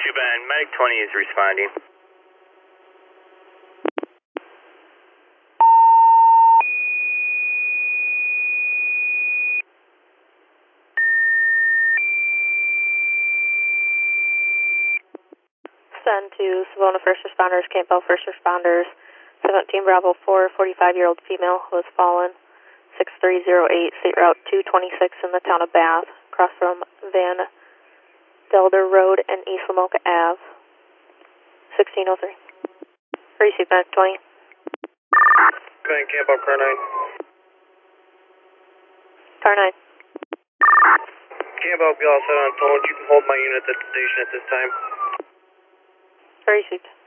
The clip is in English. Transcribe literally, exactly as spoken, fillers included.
Two band, Medic twenty is responding. Send to Savona First Responders, Campbell First Responders, seventeen Bravo four, forty-five-year-old female who has fallen, six three zero eight, State Route two twenty-six in the town of Bath, across from Van Delder Road and East Lamoka Ave, sixteen oh three. Receive Medic twenty. Band, Campbell, car nine. Car nine. Campbell, be all set on phone. You can hold my unit at the station at this time. Received.